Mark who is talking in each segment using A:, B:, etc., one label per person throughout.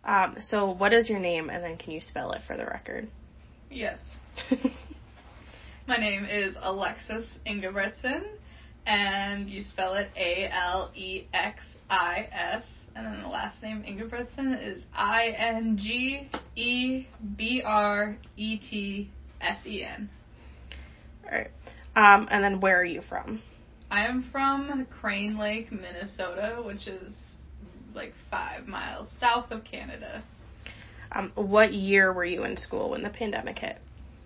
A: So what is your name, and then can you spell it for the record?
B: Yes. My name is Alexis Ingebretson, and you spell it Alexis, and then the last name Ingebretson is Ingebretsen.
A: Alright. And then where are you from?
B: I am from Crane Lake, Minnesota, which is like 5 miles south of Canada.
A: What year were you in school when the pandemic hit?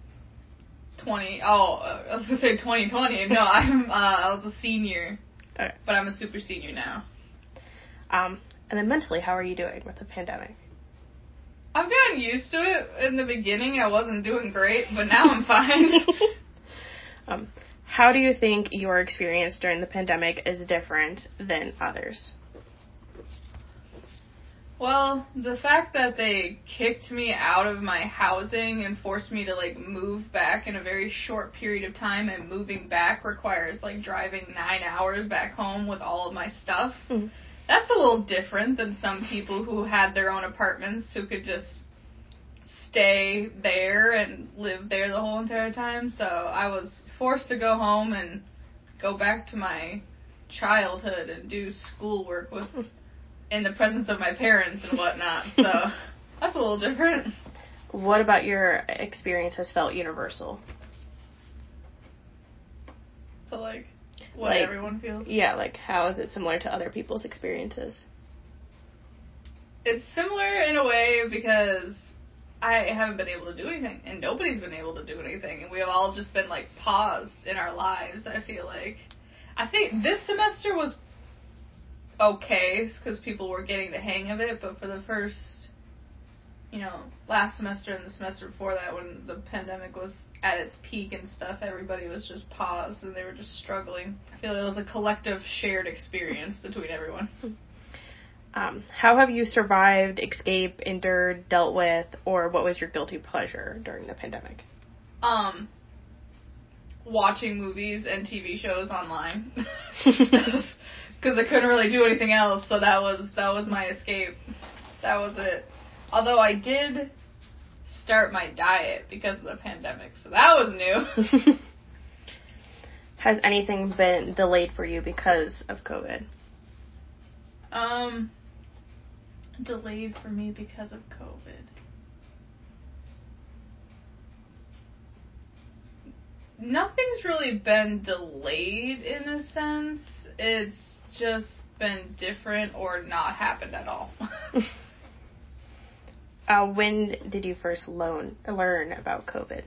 B: I was going to say 2020. No, I was a senior,
A: Okay.
B: But I'm a super senior now.
A: And then mentally, how are you doing with the pandemic?
B: I've gotten used to it. In the beginning, I wasn't doing great, but now I'm fine.
A: How do you think your experience during the pandemic is different than others?
B: Well, the fact that they kicked me out of my housing and forced me to, move back in a very short period of time, and moving back requires, driving 9 hours back home with all of my stuff. Mm-hmm. That's a little different than some people who had their own apartments who could just stay there and live there the whole entire time. So I was forced to go home and go back to my childhood and do schoolwork in the presence of my parents and whatnot. So that's a little different.
A: What about your experience has felt universal?
B: So, what everyone feels?
A: Yeah, how is it similar to other people's experiences?
B: It's similar in a way because I haven't been able to do anything, and nobody's been able to do anything, and we have all just been, paused in our lives, I feel like. I think this semester was okay, because people were getting the hang of it, but for the first, last semester and the semester before that, when the pandemic was at its peak and stuff, everybody was just paused, and they were just struggling. I feel like it was a collective shared experience between everyone.
A: How have you survived, escaped, endured, dealt with, or what was your guilty pleasure during the pandemic?
B: Watching movies and TV shows online. Because I couldn't really do anything else, so that was my escape. That was it. Although I did start my diet because of the pandemic, so that was new.
A: Has anything been delayed for you because of COVID?
B: Delayed for me because of COVID. Nothing's really been delayed in a sense. It's just been different or not happened at all.
A: When did you first learn about COVID?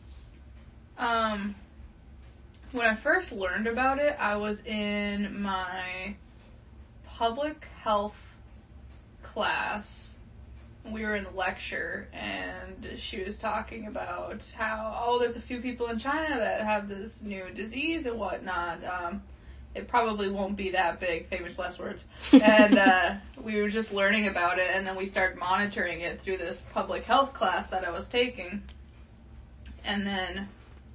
B: When I first learned about it, I was in my public health class. We were in lecture, and she was talking about how, there's a few people in China that have this new disease and whatnot. It probably won't be that big, famous last words. And we were just learning about it, and then we started monitoring it through this public health class that I was taking. And then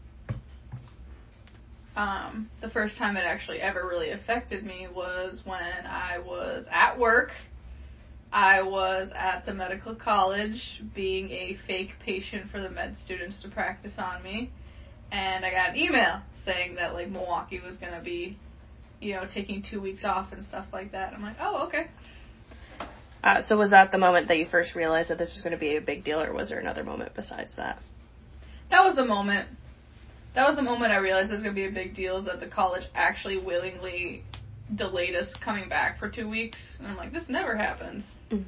B: the first time it actually ever really affected me was when I was at work. I was at the medical college being a fake patient for the med students to practice on me. And I got an email saying that, Milwaukee was going to be, taking 2 weeks off and stuff like that. I'm like, oh, okay.
A: So was that the moment that you first realized that this was going to be a big deal, or was there another moment besides that?
B: That was the moment. That was the moment I realized it was going to be a big deal, is that the college actually willingly delayed us coming back for 2 weeks. And I'm like, this never happens.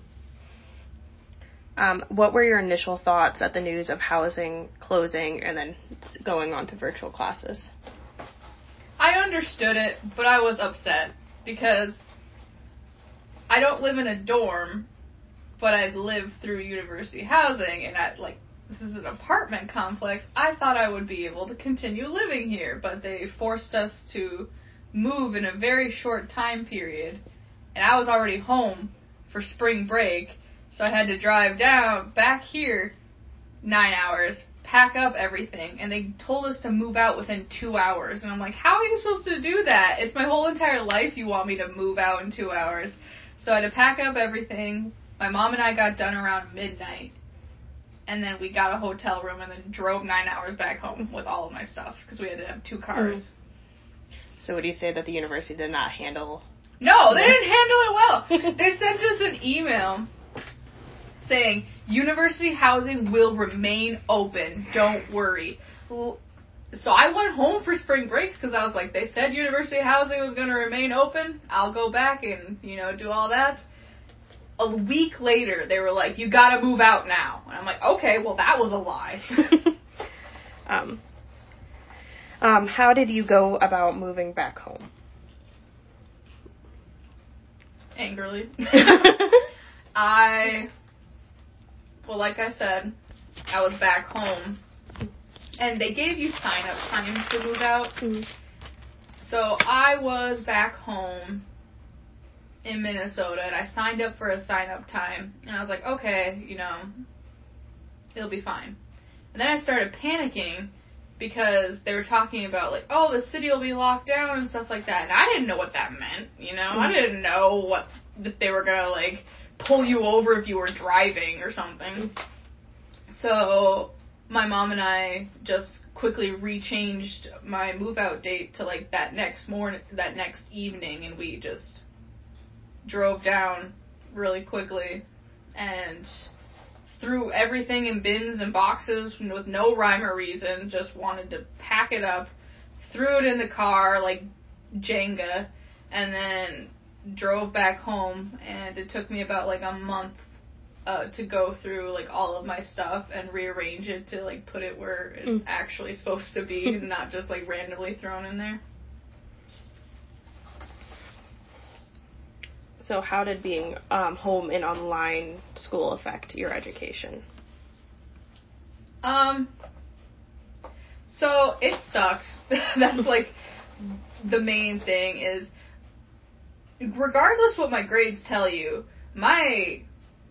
A: What were your initial thoughts at the news of housing closing and then going on to virtual classes?
B: I understood it, but I was upset because I don't live in a dorm, but I live through university housing, and this is an apartment complex. I thought I would be able to continue living here, but they forced us to move in a very short time period, and I was already home for spring break, so I had to drive back here 9 hours, pack up everything, and they told us to move out within 2 hours, and I'm like, how are you supposed to do that? It's my whole entire life you want me to move out in 2 hours. So I had to pack up everything, My mom and I got done around midnight, and then we got a hotel room and then drove 9 hours back home with all of my stuff because we had to have 2 cars.
A: So would you say that the university did not handle...
B: No, they didn't handle it well. They sent us an email saying, university housing will remain open. Don't worry. So I went home for spring breaks because I was like, they said university housing was going to remain open. I'll go back and, do all that. A week later, they were like, you got to move out now. And I'm like, okay, well, that was a lie.
A: How did you go about moving back home?
B: Angrily. Like I said, I was back home, and they gave you sign-up times to move out. Mm-hmm. So I was back home in Minnesota, and I signed up for a sign-up time, and I was like, okay, it'll be fine. And then I started panicking because they were talking about, like, oh, the city will be locked down and stuff like that, and I didn't know what that meant, Mm-hmm. I didn't know that they were gonna, like, pull you over if you were driving or something. So my mom and I just quickly rechanged my move-out date to, like, that next evening, and we just drove down really quickly and threw everything in bins and boxes with no rhyme or reason, just wanted to pack it up, threw it in the car like Jenga, and then drove back home. And it took me about like a month to go through like all of my stuff and rearrange it to like put it where it's actually supposed to be and not just like randomly thrown in there.
A: So how did being home and online school affect your education?
B: So it sucked. That's like the main thing is, regardless what my grades tell you, my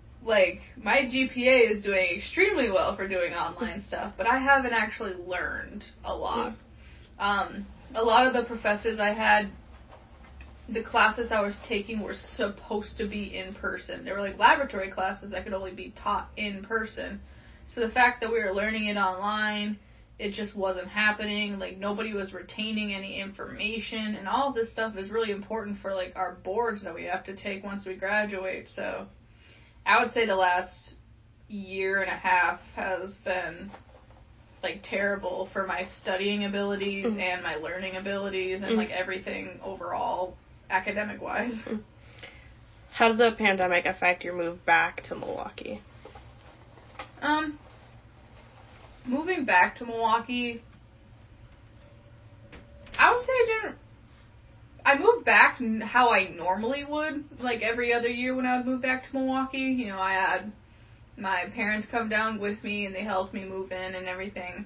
B: GPA is doing extremely well for doing online stuff, but I haven't actually learned a lot. A lot of the professors I had, the classes I was taking were supposed to be in person. They were like laboratory classes that could only be taught in person. So the fact that we were learning it online, it just wasn't happening. Like, nobody was retaining any information, and all of this stuff is really important for like our boards that we have to take once we graduate. So I would say the last year and a half has been like terrible for my studying abilities and my learning abilities and like everything overall academic wise.
A: How did the pandemic affect your move back to Milwaukee?
B: Moving back to Milwaukee, I would say I moved back how I normally would, like every other year when I would move back to Milwaukee. I had my parents come down with me and they helped me move in and everything.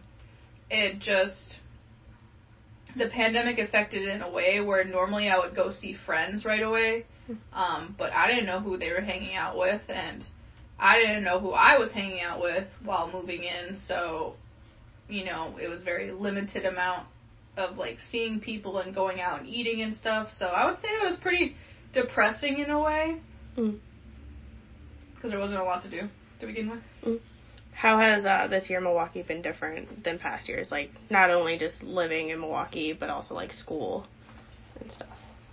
B: The pandemic affected it in a way where normally I would go see friends right away, but I didn't know who they were hanging out with, and I didn't know who I was hanging out with while moving in, so, it was very limited amount of, like, seeing people and going out and eating and stuff, so I would say it was pretty depressing in a way, because there wasn't a lot to do to begin with.
A: How has this year Milwaukee been different than past years? Like, not only just living in Milwaukee, but also, like, school and stuff.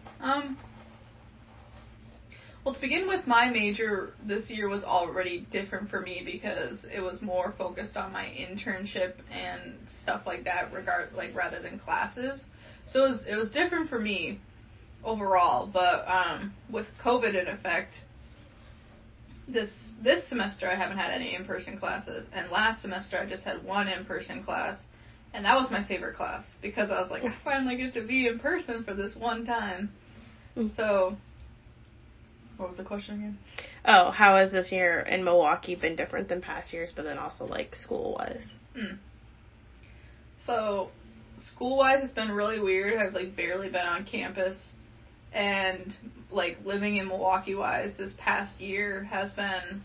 B: Well, to begin with, my major this year was already different for me because it was more focused on my internship and stuff like that, rather than classes. So it was different for me overall. But with COVID in effect, this semester I haven't had any in-person classes, and last semester I just had one in-person class, and that was my favorite class because I was like, I finally get to be in person for this one time. So, what was the question again?
A: Oh, how has this year in Milwaukee been different than past years, but then also, like, school-wise?
B: So, school-wise, it's been really weird. I've, like, barely been on campus. And, like, living in Milwaukee-wise this past year has been,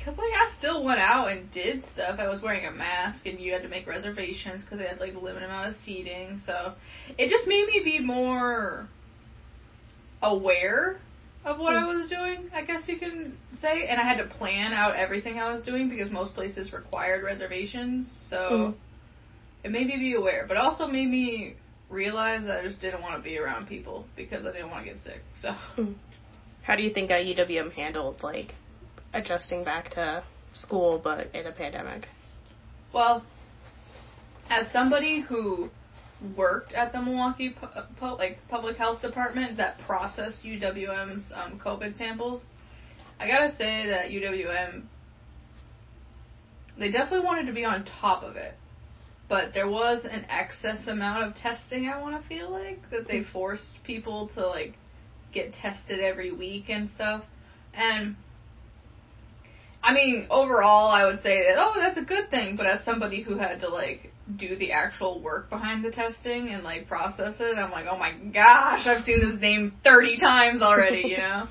B: Because, like, I still went out and did stuff. I was wearing a mask, and you had to make reservations because they had, like, a limited amount of seating. So it just made me be more aware of what I was doing, I guess you can say. And I had to plan out everything I was doing because most places required reservations. So it made me be aware. But it also made me realize that I just didn't want to be around people because I didn't want to get sick. So.
A: How do you think UWM handled, like, adjusting back to school but in a pandemic?
B: Well, as somebody who worked at the Milwaukee public health department that processed UWM's COVID samples, I gotta say that UWM, they definitely wanted to be on top of it, but there was an excess amount of testing, I want to feel like, that they forced people to, like, get tested every week and stuff. And I mean, overall, I would say that, that's a good thing, but as somebody who had to, like, do the actual work behind the testing and, like, process it, I'm like, oh my gosh, I've seen this name 30 times already, you know?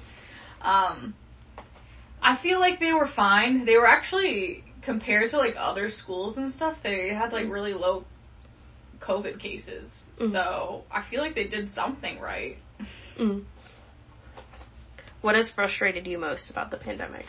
B: I feel like they were fine. They were actually, compared to, like, other schools and stuff, they had, like, really low COVID cases. So I feel like they did something right.
A: What has frustrated you most about the pandemic?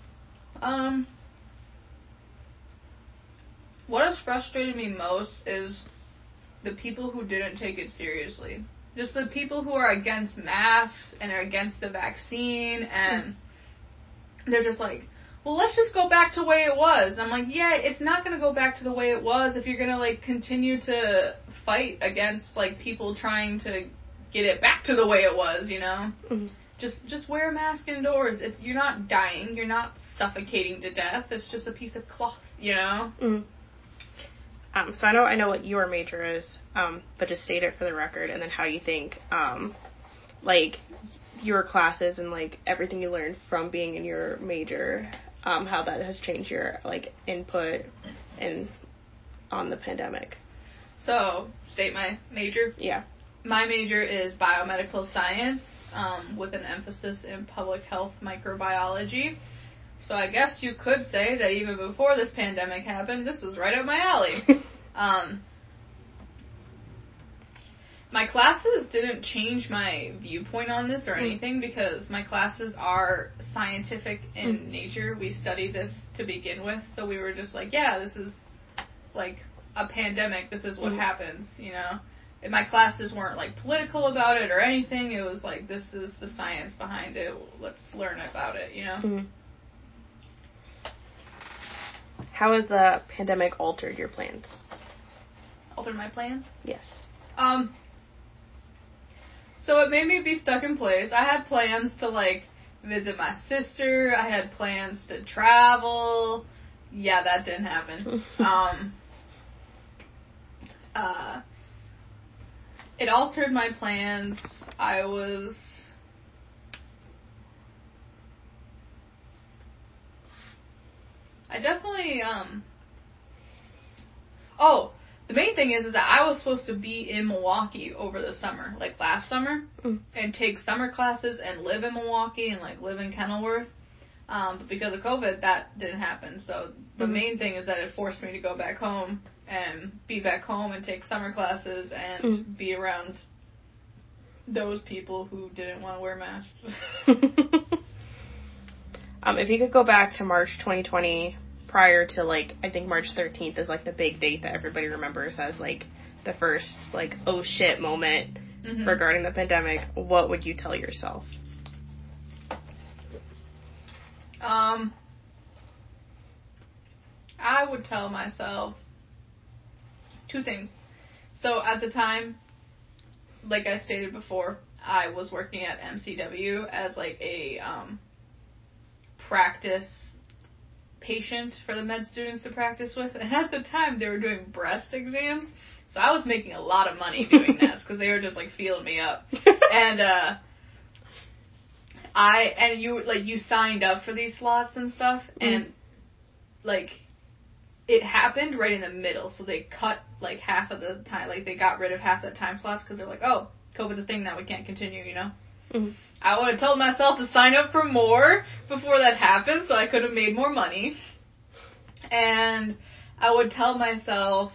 B: What has frustrated me most is the people who didn't take it seriously. Just the people who are against masks and are against the vaccine, and they're just like, well, let's just go back to the way it was. I'm like, yeah, it's not going to go back to the way it was if you're going to, like, continue to fight against, like, people trying to get it back to the way it was, you know? Just wear a mask indoors. You're not dying. You're not suffocating to death. It's just a piece of cloth, you know?
A: So I know what your major is, but just state it for the record, and then how you think, like, your classes and, like, everything you learned from being in your major, how that has changed your, like, input on the pandemic.
B: So, state my major?
A: Yeah.
B: My major is biomedical science, with an emphasis in public health microbiology. So I guess you could say that even before this pandemic happened, this was right up my alley. My classes didn't change my viewpoint on this or anything because my classes are scientific in nature. We study this to begin with, so we were just like, yeah, this is like a pandemic. This is what happens, you know. And my classes weren't, like, political about it or anything. It was like, this is the science behind it. Let's learn about it, you know?
A: How has the pandemic altered your plans?
B: Altered my plans?
A: Yes.
B: So it made me be stuck in place. I had plans to, like, visit my sister. I had plans to travel. Yeah, that didn't happen. It altered my plans. I definitely, the main thing is that I was supposed to be in Milwaukee over the summer, like last summer, and take summer classes and live in Milwaukee and, like, live in Kenilworth. But because of COVID, that didn't happen. So the main thing is that it forced me to go back home and be back home and take summer classes and be around those people who didn't want to wear masks.
A: If you could go back to March 2020, prior to, like, I think March 13th is, like, the big date that everybody remembers as, like, the first, like, oh shit moment regarding the pandemic, what would you tell yourself?
B: I would tell myself two things. So at the time, like I stated before, I was working at MCW as, like, a practice patient for the med students to practice with. And at the time, they were doing breast exams. So I was making a lot of money doing this because they were just, like, feeling me up. And you signed up for these slots and stuff, and, like, it happened right in the middle, so they cut, like, half of the time, like, they got rid of half the time slots because they're like, oh, COVID's a thing now, we can't continue, you know?
A: Mm.
B: I would have told myself to sign up for more before that happened so I could have made more money. And I would tell myself,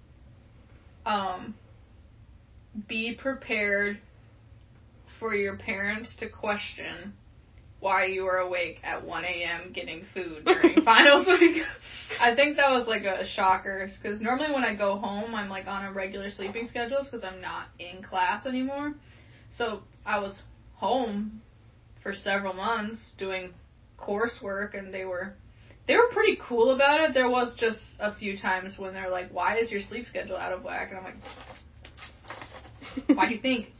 B: be prepared for your parents to question why you were awake at 1 a.m. getting food during finals week. I think that was like a shocker, because normally when I go home, I'm like on a regular sleeping schedule because I'm not in class anymore. So I was home for several months doing coursework, and they were pretty cool about it. There was just a few times when they're like, why is your sleep schedule out of whack? And I'm like, why do you think?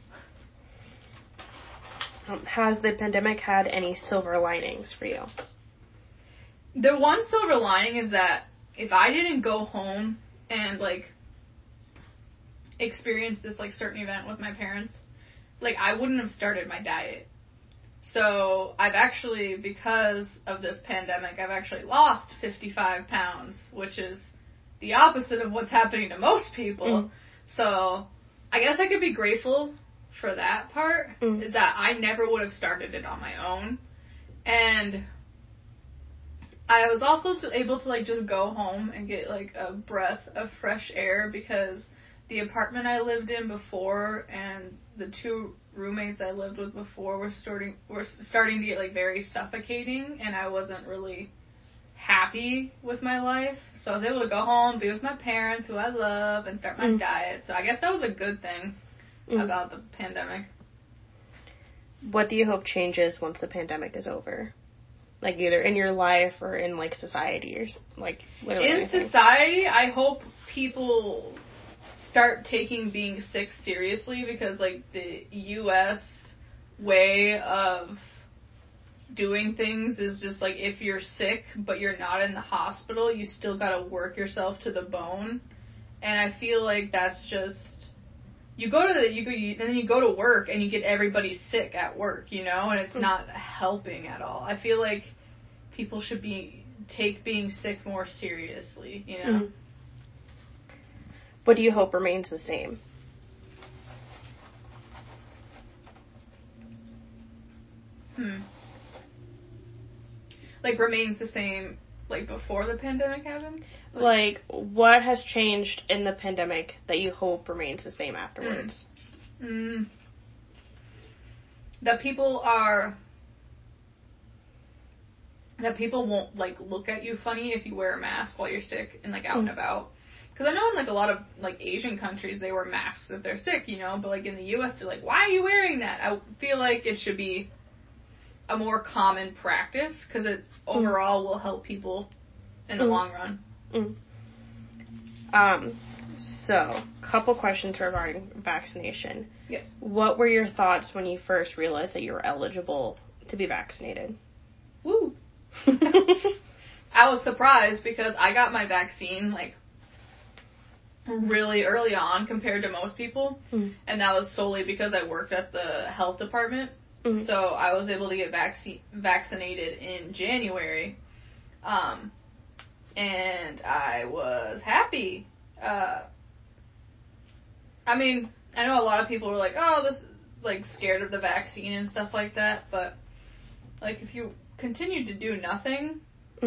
A: Has the pandemic had any silver linings for you?
B: The one silver lining is that if I didn't go home and, like, experience this, like, certain event with my parents, like, I wouldn't have started my diet. So I've actually, because of this pandemic, I've actually lost 55 pounds, which is the opposite of what's happening to most people. So I guess I could be grateful for that part, is that I never would have started it on my own. And I was also able to, like, just go home and get, like, a breath of fresh air, because the apartment I lived in before and the two roommates I lived with before were starting to get, like, very suffocating, and I wasn't really happy with my life. So I was able to go home, be with my parents, who I love, and start my diet. So I guess that was a good thing about the pandemic.
A: What do you hope changes once the pandemic is over? Like, either in your life or in, like, society, or, like, literally
B: in
A: anything.
B: Society, I hope people start taking being sick seriously, because, like, the U.S. way of doing things is just, like, if you're sick but you're not in the hospital, you still gotta work yourself to the bone. And I feel like that's just, you go to work and you get everybody sick at work, you know, and it's not helping at all. I feel like people should take being sick more seriously, you know.
A: What do you hope remains the same?
B: Like, remains the same, like, before the pandemic happened?
A: Like, what has changed in the pandemic that you hope remains the same afterwards?
B: That people won't, like, look at you funny if you wear a mask while you're sick and, like, out and about. Because I know in, like, a lot of, like, Asian countries, they wear masks if they're sick, you know, but, like, in the U.S., they're like, why are you wearing that? I feel like it should be a more common practice, because it overall will help people in the long run.
A: So, couple questions regarding vaccination.
B: Yes.
A: What were your thoughts when you first realized that you were eligible to be vaccinated?
B: Woo! I was surprised, because I got my vaccine, like, really early on compared to most people, and that was solely because I worked at the health department. So I was able to get vaccinated in January, and I was happy. I mean, I know a lot of people were like, oh, this, like, scared of the vaccine and stuff like that, but, like, if you continued to do nothing,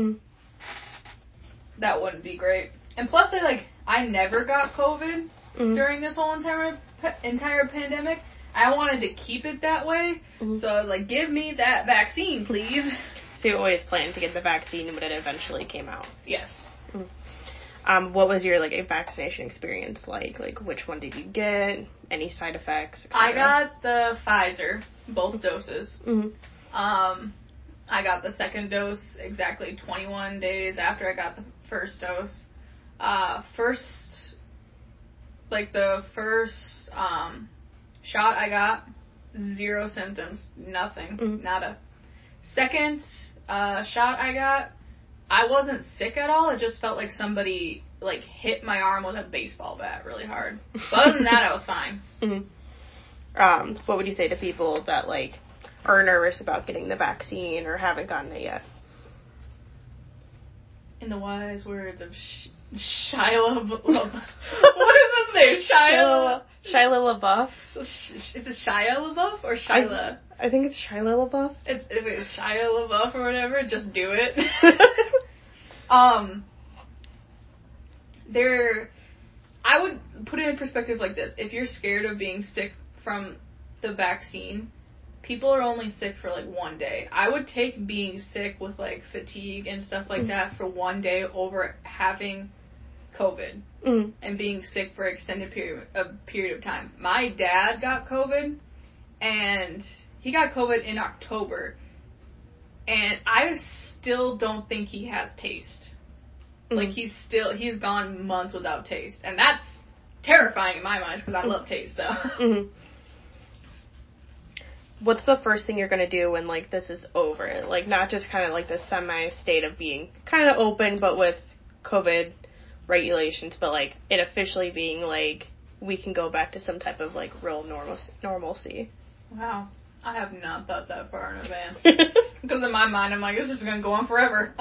B: that wouldn't be great. And plus, I never got COVID during this whole entire pandemic. I wanted to keep it that way, so I was like, give me that vaccine, please.
A: So you always planned to get the vaccine when it eventually came out?
B: Yes.
A: What was your, like, vaccination experience like? Like, which one did you get? Any side effects?
B: I got the Pfizer, both doses. I got the second dose exactly 21 days after I got the first dose. The first shot I got, 0 symptoms, nothing, nada. Second shot I got, I wasn't sick at all. It just felt like somebody, like, hit my arm with a baseball bat really hard. But other than that, I was fine.
A: What would you say to people that, like, are nervous about getting the vaccine or haven't gotten it yet?
B: In the wise words of Shia LaBeouf. What is his name?
A: Shia LaBeouf.
B: Is it Shia LaBeouf or Shyla?
A: I think it's Shia LaBeouf.
B: If it's Shia LaBeouf or whatever, just do it. I would put it in perspective like this. If you're scared of being sick from the vaccine, people are only sick for like one day. I would take being sick with like fatigue and stuff like that for one day over having COVID and being sick for an extended period of time. My dad got COVID, and he got COVID in October, and I still don't think he has taste. Like, he's gone months without taste, and that's terrifying in my mind because I love taste, so.
A: What's the first thing you're going to do when, like, this is over? Like, not just kind of, like, the semi-state of being kind of open, but with COVID regulations, but, like, it officially being, like, we can go back to some type of, like, real normalcy.
B: Wow. I have not thought that far in advance. Because in my mind, I'm like, it's just going to go on forever.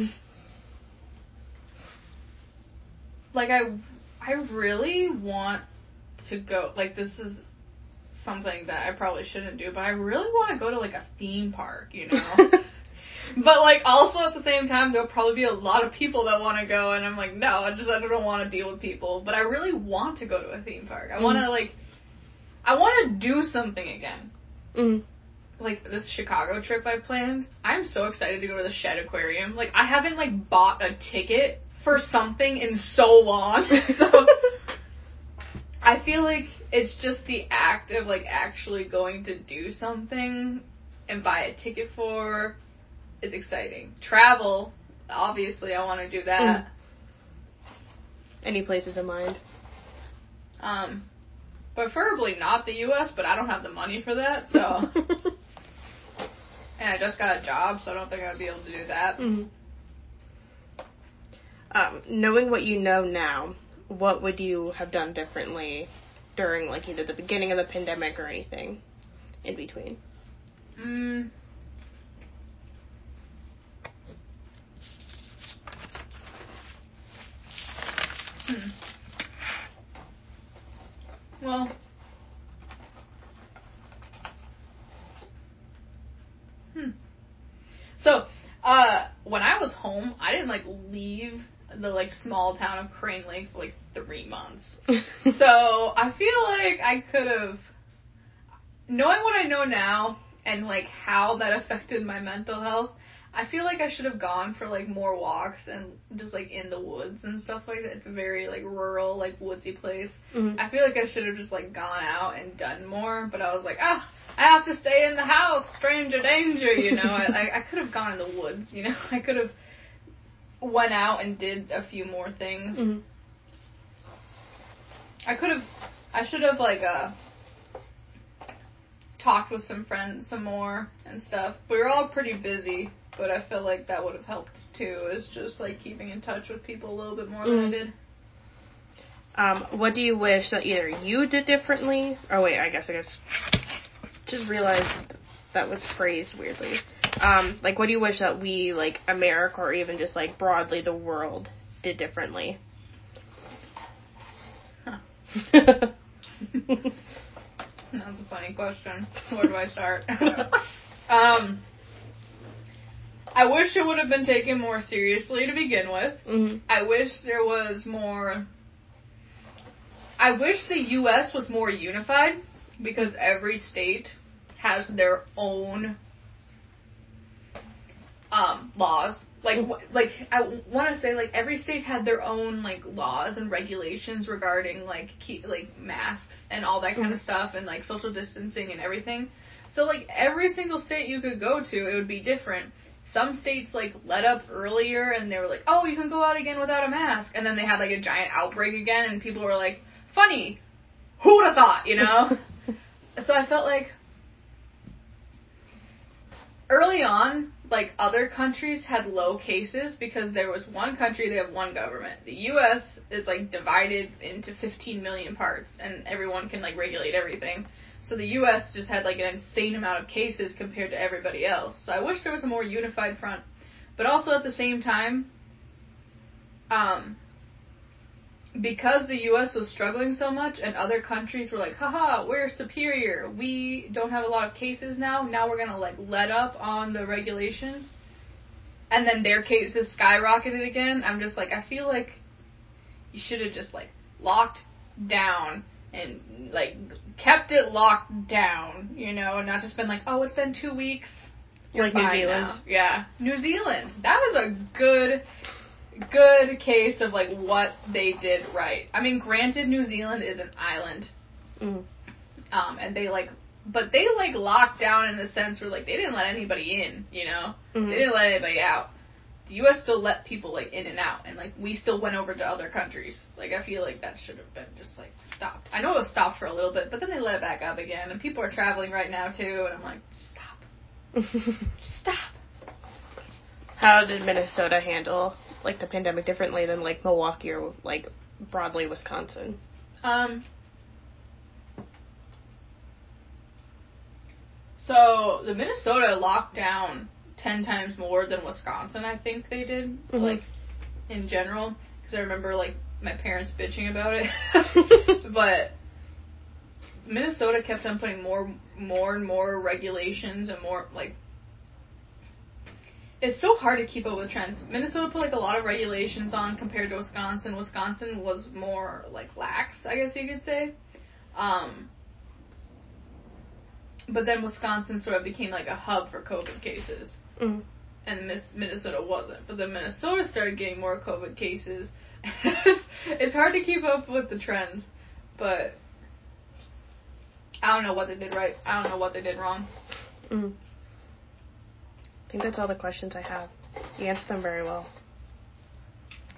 B: Like, I really want to go, like, this is something that I probably shouldn't do, but I really want to go to, like, a theme park, you know? But, like, also at the same time, there'll probably be a lot of people that want to go, and I'm like, no, I don't want to deal with people. But I really want to go to a theme park. I want to, like, I want to do something again. Like, this Chicago trip I planned, I'm so excited to go to the Shed Aquarium. Like, I haven't, like, bought a ticket for something in so long. So, I feel like it's just the act of, like, actually going to do something and buy a ticket for is exciting. Travel, obviously, I want to do that.
A: Any places in mind?
B: Preferably not the U.S., but I don't have the money for that, so. And I just got a job, so I don't think I'd be able to do that.
A: Knowing what you know now, what would you have done differently during, like, either the beginning of the pandemic or anything in between?
B: Well, so, when I was home, I didn't, like, leave the, like, small town of Crane Lake for, like, 3 months. So, I feel like I could have, knowing what I know now, and, like, how that affected my mental health, I feel like I should have gone for, like, more walks and just, like, in the woods and stuff like that. It's a very, like, rural, like, woodsy place. I feel like I should have just, like, gone out and done more, but I was like, I have to stay in the house, stranger danger, you know. I could have gone in the woods, you know. I could have went out and did a few more things. I should have, like, talked with some friends some more and stuff. We were all pretty busy, but I feel like that would have helped too, is just, like, keeping in touch with people a little bit more than I did.
A: What do you wish that either you did differently, or wait, I guess just realized that was phrased weirdly. Like, what do you wish that we, like, America, or even just, like, broadly the world, did differently?
B: That's a funny question. Where do I start? I wish it would have been taken more seriously to begin with. I wish there was more. I wish the U.S. was more unified, because every state has their own laws. Like I want to say, like, every state had their own, like, laws and regulations regarding, like, masks and all that kind of stuff, and, like, social distancing and everything. So, like, every single state you could go to, it would be different. Some states, like, let up earlier, and they were like, oh, you can go out again without a mask. And then they had, like, a giant outbreak again, and people were like, funny, who would have thought, you know? So I felt like early on, like, other countries had low cases because there was one country, they have one government. The U.S. is, like, divided into 15 million parts, and everyone can, like, regulate everything. So the U.S. just had, like, an insane amount of cases compared to everybody else. So I wish there was a more unified front. But also at the same time, because the U.S. was struggling so much and other countries were like, haha, we're superior, we don't have a lot of cases now we're gonna, like, let up on the regulations, and then their cases skyrocketed again, I'm just like, I feel like you should have just, like, locked down and, like, kept it locked down, you know, and not just been like, oh, it's been 2 weeks. You're
A: like New Zealand.
B: Now. Yeah. New Zealand. That was a good case of, like, what they did right. I mean, granted, New Zealand is an island.
A: Mm.
B: And they, like, but they, like, locked down in the sense where, like, they didn't let anybody in, you know?
A: Mm-hmm.
B: They didn't let anybody out. The U.S. still let people, like, in and out, and, like, we still went over to other countries. Like, I feel like that should have been just, like, stopped. I know it was stopped for a little bit, but then they let it back up again, and people are traveling right now, too, and I'm like, stop. Stop.
A: How did Minnesota handle, like, the pandemic differently than, like, Milwaukee or, like, broadly Wisconsin?
B: So, the Minnesota locked down 10 times more than Wisconsin, I think they did,
A: mm-hmm.
B: like, in general, because I remember, like, my parents bitching about it, but Minnesota kept on putting more and more regulations and more, like, it's so hard to keep up with trends. Minnesota put, like, a lot of regulations on compared to Wisconsin. Wisconsin was more, like, lax, I guess you could say. But then Wisconsin sort of became, like, a hub for COVID cases.
A: Mm-hmm.
B: And Minnesota wasn't. But then Minnesota started getting more COVID cases. It's hard to keep up with the trends. But I don't know what they did right. I don't know what they did wrong.
A: Mm-hmm. I think that's all the questions I have. You answered them very well.